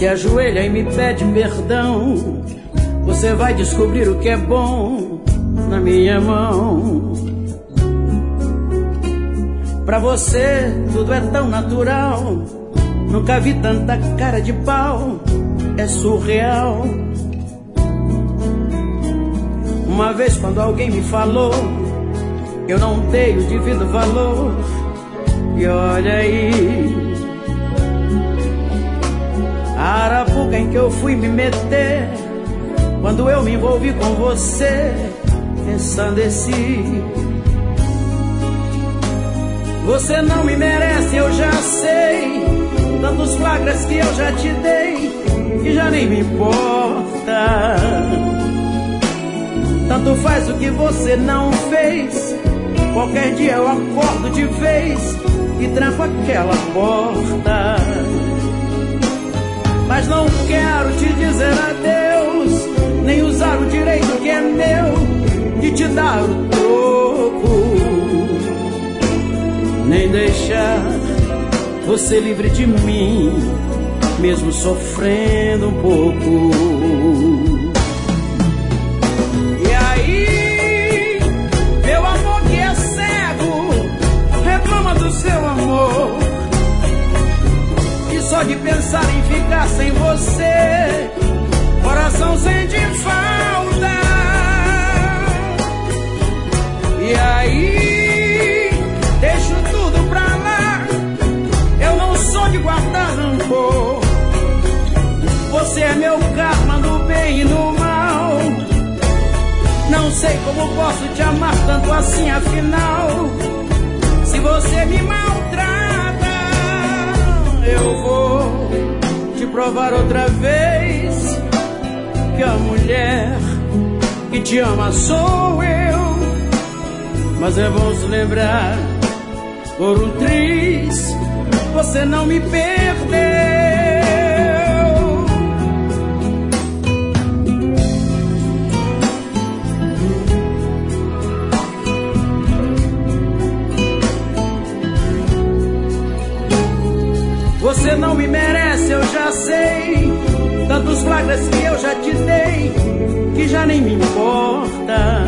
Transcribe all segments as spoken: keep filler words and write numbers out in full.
se ajoelha e me pede perdão. Você vai descobrir o que é bom na minha mão. Pra você tudo é tão natural, nunca vi tanta cara de pau, é surreal. Uma vez quando alguém me falou, eu não dei o devido valor. E olha aí, a arapuca em que eu fui me meter, quando eu me envolvi com você, ensandeci. Você não me merece, eu já sei, tantos flagras que eu já te dei, que já nem me importa. Tanto faz o que você não fez, qualquer dia eu acordo de vez e tranco aquela porta. Mas não quero te dizer adeus, nem usar o direito que é meu de te dar o troco, nem deixar você livre de mim, mesmo sofrendo um pouco. E aí, meu amor que é cego, reclama do seu amor, e só de pensar em ficar sem você, coração sente falta. E aí, deixo tudo pra lá, eu não sou de guardar rancor. Você é meu karma no bem e no mal. Não sei como posso te amar tanto assim, afinal. Se você me maltrata, eu vou te provar outra vez que a mulher que te ama sou eu. Mas é bom se lembrar, por um triz você não me perdeu. Você não me merece, eu já sei, tantos flagras que eu já te dei, que já nem me importa.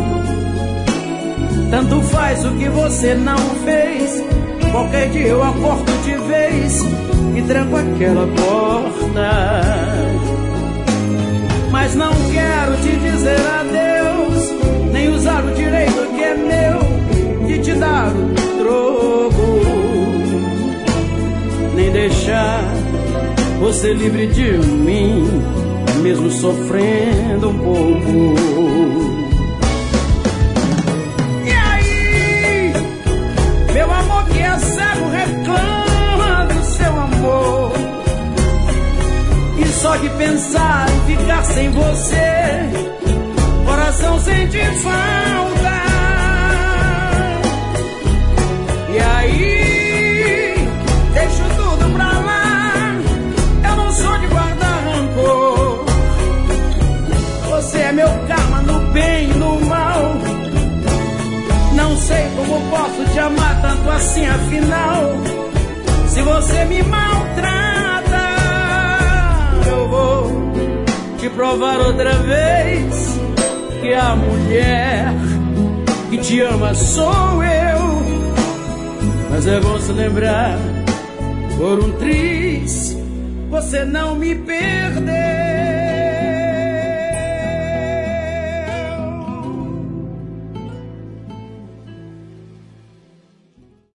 Tanto faz o que você não fez, qualquer dia eu acordo de vez e tranco aquela porta. Mas não quero te dizer adeus, nem usar o direito que é meu de te dar o troco, nem deixar você livre de mim, mesmo sofrendo um pouco. Meu amor que é cego reclama do seu amor, e só de pensar em ficar sem você, coração sente falta. E aí, deixo tudo pra lá, eu não sou de guardar rancor. Você é meu karma no bem e no mal. Não sei como posso te amar tanto assim, afinal. Se você me maltrata, eu vou te provar outra vez que a mulher que te ama sou eu. Mas é bom se lembrar, por um triz você não me perdeu.